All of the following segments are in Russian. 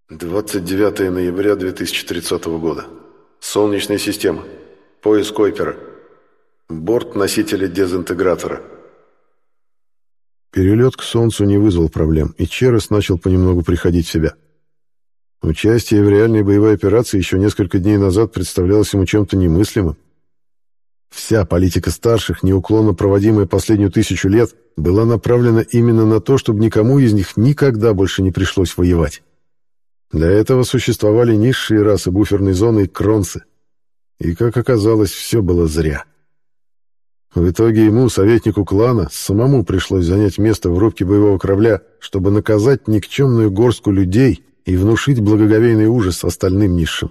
29 ноября 2030 года. Солнечная система. Пояс Койпера. Борт носителя дезинтегратора. Перелет к Солнцу не вызвал проблем, и Черес начал понемногу приходить в себя. Участие в реальной боевой операции еще несколько дней назад представлялось ему чем-то немыслимым. Вся политика старших, неуклонно проводимая последнюю 1000 лет, была направлена именно на то, чтобы никому из них никогда больше не пришлось воевать. Для этого существовали низшие расы буферной зоны и кронцы. И, как оказалось, все было зря. В итоге ему, советнику клана, самому пришлось занять место в рубке боевого корабля, чтобы наказать никчемную горстку людей и внушить благоговейный ужас остальным низшим.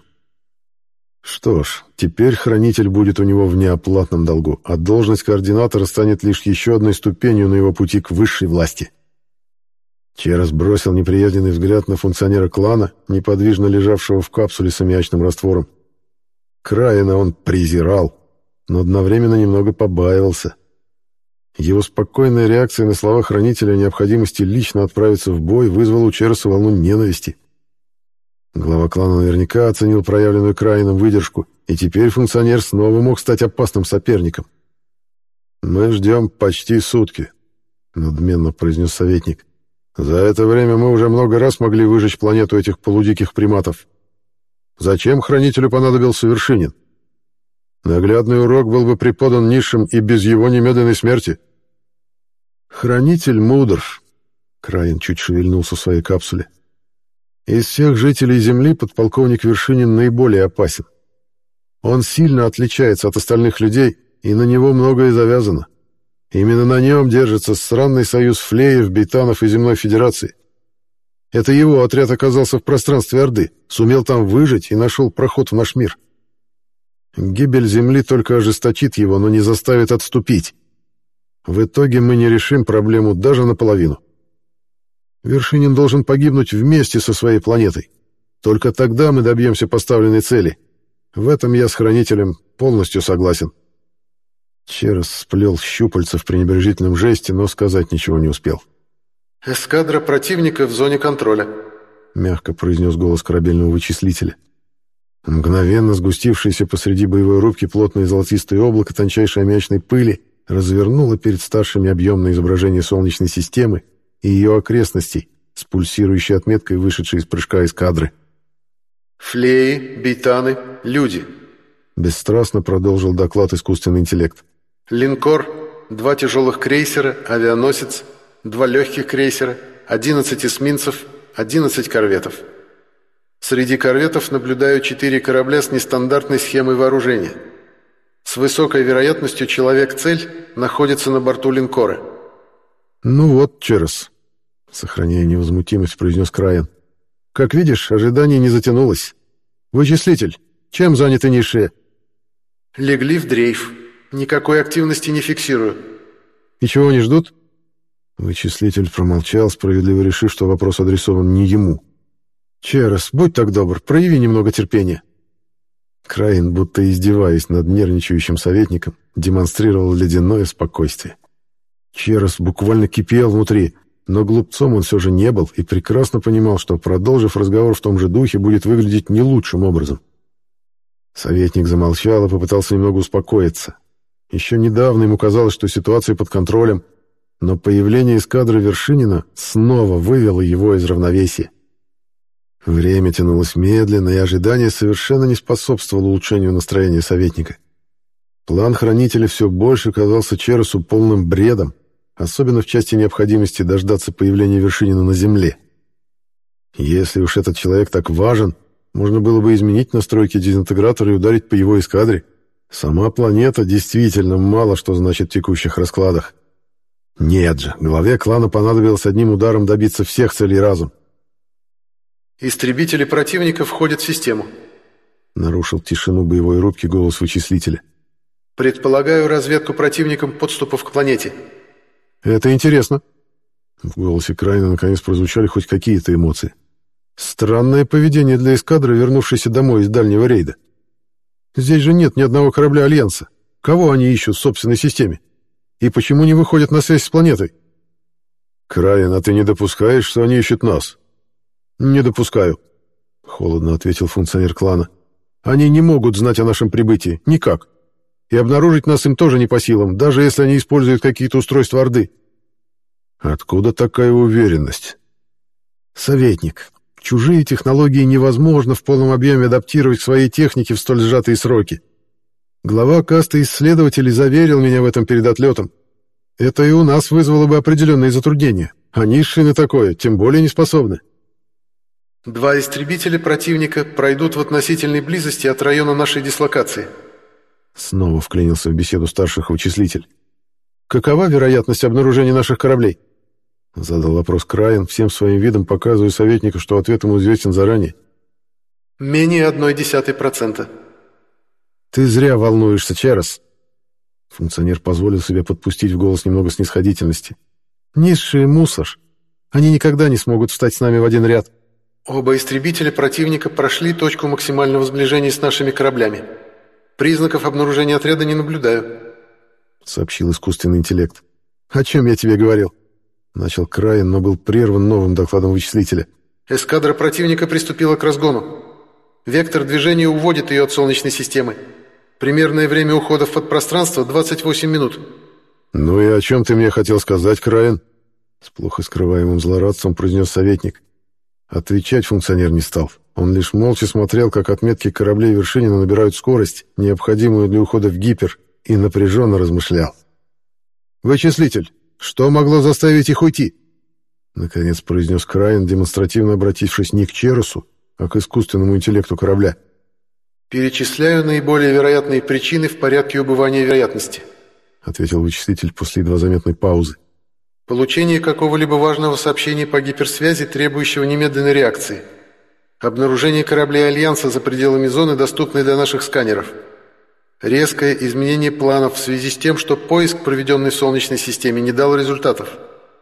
Что ж, теперь хранитель будет у него в неоплатном долгу, а должность координатора станет лишь еще одной ступенью на его пути к высшей власти. Черес бросил неприязненный взгляд на функционера клана, неподвижно лежавшего в капсуле с аммиачным раствором. Краина он презирал, но одновременно немного побаивался. Его спокойная реакция на слова хранителя о необходимости лично отправиться в бой вызвала у Череса волну ненависти. Глава клана наверняка оценил проявленную Краином выдержку, и теперь функционер снова мог стать опасным соперником. «Мы ждем почти сутки», — надменно произнес советник. «За это время мы уже много раз могли выжечь планету этих полудиких приматов. Зачем хранителю понадобился Вершинин? Наглядный урок был бы преподан низшим и без его немедленной смерти». «Хранитель мудр», — Краин чуть шевельнулся в своей капсуле. «Из всех жителей Земли подполковник Вершинин наиболее опасен. Он сильно отличается от остальных людей, и на него многое завязано. Именно на нем держится сраный союз флеев, бейтанов и Земной Федерации. Это его отряд оказался в пространстве Орды, сумел там выжить и нашел проход в наш мир. Гибель Земли только ожесточит его, но не заставит отступить. В итоге мы не решим проблему даже наполовину. Вершинин должен погибнуть вместе со своей планетой. Только тогда мы добьемся поставленной цели. В этом я с хранителем полностью согласен». Черес сплел щупальца в пренебрежительном жесте, но сказать ничего не успел. «Эскадра противника в зоне контроля», — мягко произнес голос корабельного вычислителя. Мгновенно сгустившееся посреди боевой рубки плотное золотистое облако тончайшей аммиачной пыли развернуло перед старшими объемное изображение Солнечной системы и ее окрестностей с пульсирующей отметкой, вышедшей из прыжка эскадры. «Флеи, бейтаны, люди», — бесстрастно продолжил доклад искусственный интеллект. «Линкор, 2 тяжелых крейсера, авианосец, 2 легких крейсера, 11 эсминцев, 11 корветов. Среди корветов наблюдаю 4 корабля с нестандартной схемой вооружения. С высокой вероятностью человек-цель находится на борту линкора». «Ну вот, Черес», — сохраняя невозмутимость, произнес Краин. «Как видишь, ожидание не затянулось. Вычислитель, чем заняты низшие?» «Легли в дрейф. Никакой активности не фиксирую». «И чего они ждут?» Вычислитель промолчал, справедливо решив, что вопрос адресован не ему. «Черес, будь так добр, прояви немного терпения». Краин, будто издеваясь над нервничающим советником, демонстрировал ледяное спокойствие. Черес буквально кипел внутри, но глупцом он все же не был и прекрасно понимал, что, продолжив разговор в том же духе, будет выглядеть не лучшим образом. Советник замолчал и попытался немного успокоиться. Еще недавно ему казалось, что ситуация под контролем, но появление эскадры Вершинина снова вывело его из равновесия. Время тянулось медленно, и ожидание совершенно не способствовало улучшению настроения советника. План хранителя все больше казался Чересу полным бредом, особенно в части необходимости дождаться появления Вершинина на Земле. Если уж этот человек так важен, можно было бы изменить настройки дезинтегратора и ударить по его эскадре. Сама планета действительно мало что значит в текущих раскладах. Нет же, главе клана понадобилось одним ударом добиться всех целей разом. «Истребители противника входят в систему», — нарушил тишину боевой рубки голос вычислителя. «Предполагаю разведку противником подступов к планете». «Это интересно». В голосе Краина наконец прозвучали хоть какие-то эмоции. «Странное поведение для эскадры, вернувшейся домой из дальнего рейда. Здесь же нет ни одного корабля Альянса. Кого они ищут в собственной системе? И почему не выходят на связь с планетой?» «Краин, а ты не допускаешь, что они ищут нас?» «Не допускаю. холодно ответил функционер клана. «Они не могут знать о нашем прибытии. Никак. И обнаружить нас им тоже не по силам, даже если они используют какие-то устройства Орды». «Откуда такая уверенность?» «Советник, чужие технологии невозможно в полном объеме адаптировать к своей технике в столь сжатые сроки. Глава касты исследователей заверил меня в этом перед отлетом. Это и у нас вызвало бы определенные затруднения. А низшие на такое тем более не способны». 2 истребителя противника пройдут в относительной близости от района нашей дислокации. Снова вклинился в беседу старших вычислитель. «Какова вероятность обнаружения наших кораблей?» Задал вопрос Краен, всем своим видом показывая советнику, что ответ ему известен заранее. Менее 0,1%. «Ты зря волнуешься, Чарос». Функционер позволил себе подпустить в голос немного снисходительности. «Низшие мусор. Они никогда не смогут встать с нами в один ряд». Оба истребителя противника прошли точку максимального сближения с нашими кораблями. Признаков обнаружения отряда не наблюдаю, сообщил искусственный интеллект. «О чем я тебе говорил?» Начал Краен, но был прерван новым докладом вычислителя. Эскадра противника приступила к разгону. Вектор движения уводит ее от Солнечной системы. Примерное время ухода в подпространство — 28 минут. «Ну и о чем ты мне хотел сказать, Краен?» С плохо скрываемым злорадством произнес советник. Отвечать функционер не стал. Он лишь молча смотрел, как отметки кораблей Вершинина набирают скорость, необходимую для ухода в гипер, и напряженно размышлял. «Вычислитель, что могло заставить их уйти?» Наконец произнес Краен, демонстративно обратившись не к Черосу, а к искусственному интеллекту корабля. «Перечисляю наиболее вероятные причины в порядке убывания вероятности», ответил вычислитель после едва заметной паузы. «Получение какого-либо важного сообщения по гиперсвязи, требующего немедленной реакции. Обнаружение кораблей Альянса за пределами зоны, доступной для наших сканеров. Резкое изменение планов в связи с тем, что поиск, проведенный в Солнечной системе, не дал результатов».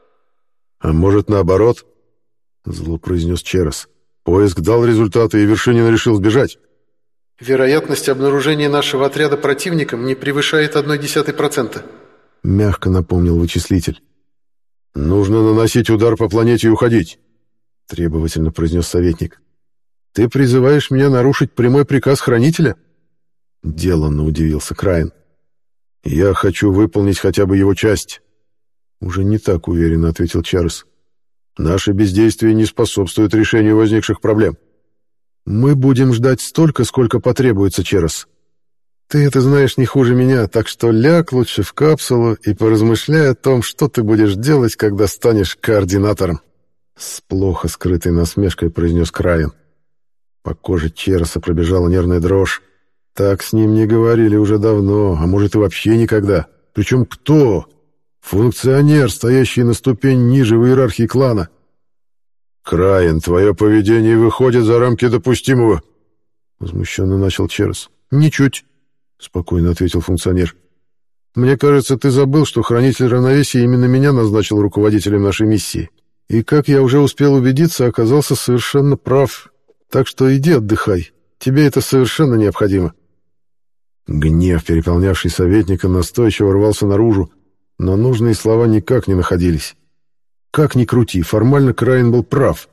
«А может, наоборот?» — зло произнес Черос. «Поиск дал результаты, и Вершинин решил сбежать». «Вероятность обнаружения нашего отряда противником не превышает 0,1%. Мягко напомнил вычислитель. «Нужно наносить удар по планете и уходить», — требовательно произнес советник. «Ты призываешь меня нарушить прямой приказ Хранителя?» Деланно удивился Краен. «Я хочу выполнить хотя бы его часть», — уже не так уверенно ответил Чарльз. «Наше бездействие не способствует решению возникших проблем». «Мы будем ждать столько, сколько потребуется, Черос. Ты это знаешь не хуже меня, так что ляг лучше в капсулу и поразмышляй о том, что ты будешь делать, когда станешь координатором», — с плохо скрытой насмешкой произнес Краен. По коже Чероса пробежала нервная дрожь. Так с ним не говорили уже давно, а может и вообще никогда. Причем кто? Функционер, стоящий на ступень ниже в иерархии клана. «Краен, твое поведение выходит за рамки допустимого», — возмущенно начал Черос. «Ничуть», — спокойно ответил функционер. «Мне кажется, ты забыл, что хранитель равновесия именно меня назначил руководителем нашей миссии. И, как я уже успел убедиться, оказался совершенно прав. Так что иди отдыхай. Тебе это совершенно необходимо». Гнев, переполнявший советника, настойчиво рвался наружу, но нужные слова никак не находились. Как ни крути, формально Краен был прав.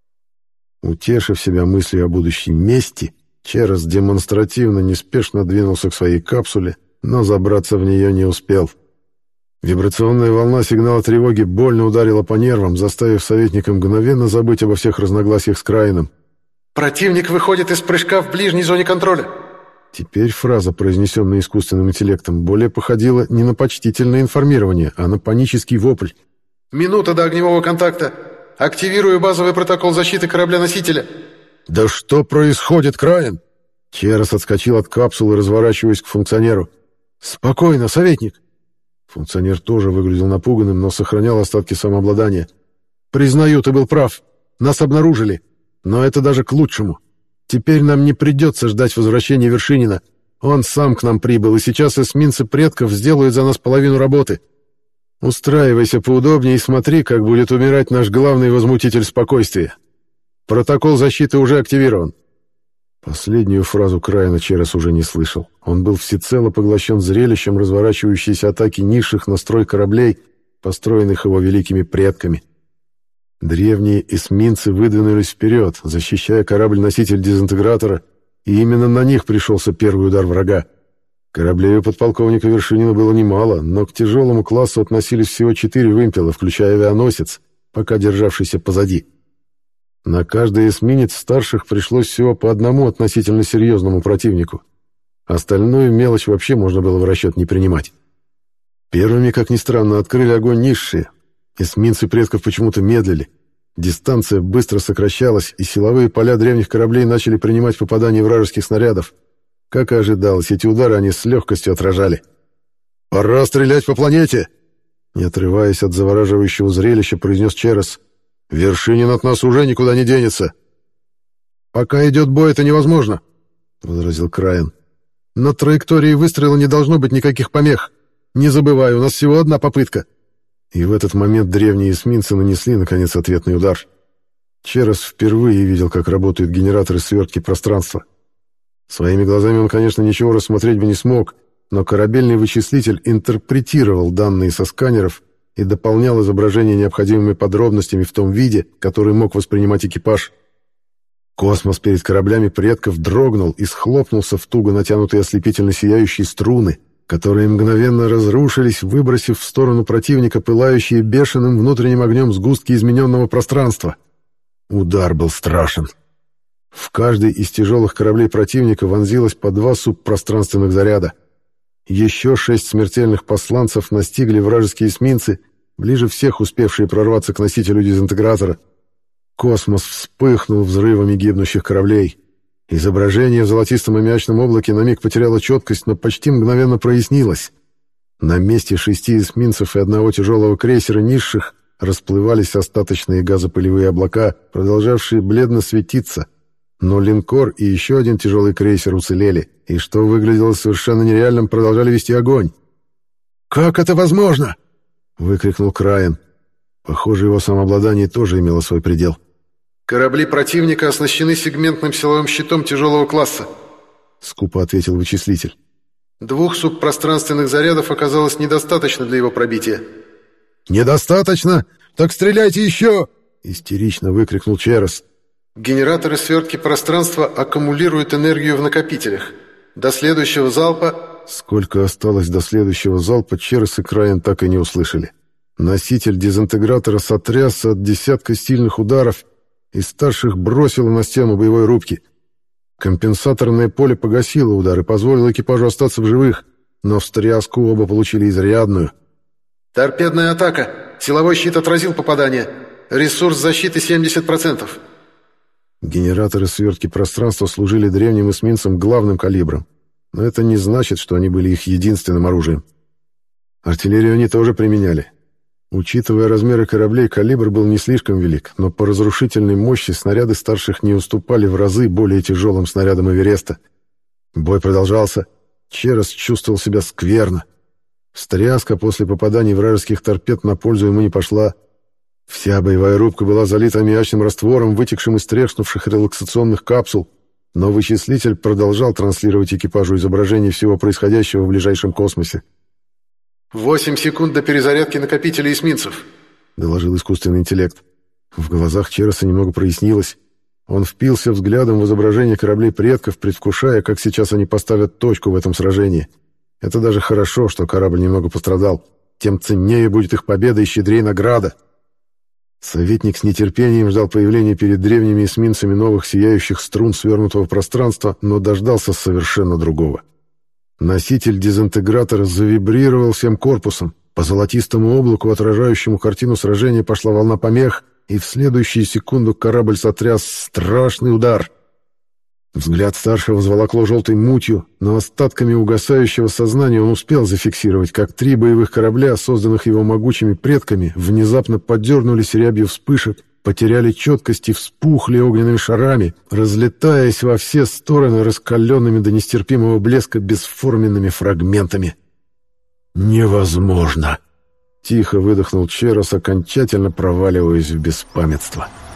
Утешив себя мыслью о будущей мести, Черос демонстративно неспешно двинулся к своей капсуле, но забраться в нее не успел. Вибрационная волна сигнала тревоги больно ударила по нервам, заставив советника мгновенно забыть обо всех разногласиях с Краеном. «Противник выходит из прыжка в ближней зоне контроля». Теперь фраза, произнесенная искусственным интеллектом, более походила не на почтительное информирование, а на панический вопль. «Минута до огневого контакта. Активирую базовый протокол защиты корабля-носителя». «Да что происходит, Краен?» Черос отскочил от капсулы, разворачиваясь к функционеру. «Спокойно, советник». Функционер тоже выглядел напуганным, но сохранял остатки самообладания. «Признаю, ты был прав. Нас обнаружили. Но это даже к лучшему. Теперь нам не придется ждать возвращения Вершинина. Он сам к нам прибыл, и сейчас эсминцы предков сделают за нас половину работы. Устраивайся поудобнее и смотри, как будет умирать наш главный возмутитель спокойствия. Протокол защиты уже активирован». Последнюю фразу Краена Черос уже не слышал. Он был всецело поглощен зрелищем разворачивающейся атаки низших на строй кораблей, построенных его великими предками. Древние эсминцы выдвинулись вперед, защищая корабль-носитель дезинтегратора, и именно на них пришелся первый удар врага. Кораблей у подполковника Вершинина было немало, но к тяжелому классу относились всего 4 вымпела, включая авианосец, пока державшийся позади. На каждый эсминец старших пришлось всего по одному относительно серьезному противнику. Остальную мелочь вообще можно было в расчет не принимать. Первыми, как ни странно, открыли огонь низшие. Эсминцы предков почему-то медлили. Дистанция быстро сокращалась, и силовые поля древних кораблей начали принимать попадания вражеских снарядов. Как и ожидалось, эти удары они с легкостью отражали. «Пора стрелять по планете!» Не отрываясь от завораживающего зрелища, произнес Черес. «Вершинин от нас уже никуда не денется!» «Пока идет бой, это невозможно», — возразил Краен. «На траектории выстрела не должно быть никаких помех. Не забывай, у нас всего одна попытка». И в этот момент древние эсминцы нанесли, наконец, ответный удар. Черес впервые видел, как работают генераторы свертки пространства. Своими глазами он, конечно, ничего рассмотреть бы не смог, но корабельный вычислитель интерпретировал данные со сканеров и дополнял изображение необходимыми подробностями в том виде, который мог воспринимать экипаж. Космос перед кораблями предков дрогнул и схлопнулся в туго натянутые ослепительно сияющие струны, которые мгновенно разрушились, выбросив в сторону противника пылающие бешеным внутренним огнем сгустки измененного пространства. Удар был страшен. В каждый из тяжелых кораблей противника вонзилось по 2 субпространственных заряда. Еще 6 смертельных посланцев настигли вражеские эсминцы, ближе всех успевшие прорваться к носителю дезинтегратора. Космос вспыхнул взрывами гибнущих кораблей. Изображение в золотистом аммиачном облаке на миг потеряло четкость, но почти мгновенно прояснилось. На месте 6 эсминцев и 1 тяжелого крейсера низших расплывались остаточные газопылевые облака, продолжавшие бледно светиться. Но линкор и еще 1 тяжелый крейсер уцелели, и, что выглядело совершенно нереальным, продолжали вести огонь. «Как это возможно?» — выкрикнул Краен. Похоже, его самообладание тоже имело свой предел. «Корабли противника оснащены сегментным силовым щитом тяжелого класса», — скупо ответил вычислитель. 2 субпространственных зарядов оказалось недостаточно для его пробития. «Недостаточно? Так стреляйте еще!» — истерично выкрикнул Черес. «Генераторы свертки пространства аккумулируют энергию в накопителях. До следующего залпа...» Сколько осталось до следующего залпа, Черес и Краен так и не услышали. Носитель дезинтегратора сотрясся от десятка сильных ударов, и старших бросило на стену боевой рубки. Компенсаторное поле погасило удар и позволило экипажу остаться в живых, но встряску оба получили изрядную. «Торпедная атака! Силовой щит отразил попадание. Ресурс защиты 70%. Генераторы свертки пространства служили древним эсминцам главным калибром, но это не значит, что они были их единственным оружием. Артиллерию они тоже применяли. Учитывая размеры кораблей, калибр был не слишком велик, но по разрушительной мощи снаряды старших не уступали в разы более тяжелым снарядам Эвереста. Бой продолжался. Черес чувствовал себя скверно. Встряска после попаданий вражеских торпед на пользу ему не пошла. Вся боевая рубка была залита аммиачным раствором, вытекшим из треснувших релаксационных капсул, но вычислитель продолжал транслировать экипажу изображение всего происходящего в ближайшем космосе. 8 секунд до перезарядки накопителей эсминцев», — доложил искусственный интеллект. В глазах Череса немного прояснилось. Он впился взглядом в изображение кораблей предков, предвкушая, как сейчас они поставят точку в этом сражении. Это даже хорошо, что корабль немного пострадал. Тем ценнее будет их победа и щедрее награда. Советник с нетерпением ждал появления перед древними эсминцами новых сияющих струн свернутого пространства, но дождался совершенно другого. Носитель дезинтегратора завибрировал всем корпусом. По золотистому облаку, отражающему картину сражения, пошла волна помех, и в следующую секунду корабль сотряс страшный удар. Взгляд старшего заволокло желтой мутью, но остатками угасающего сознания он успел зафиксировать, как 3 боевых корабля, созданных его могучими предками, внезапно подернулись рябью вспышек, потеряли четкость и вспухли огненными шарами, разлетаясь во все стороны раскаленными до нестерпимого блеска бесформенными фрагментами. «Невозможно!» — тихо выдохнул Черес, окончательно проваливаясь в беспамятство.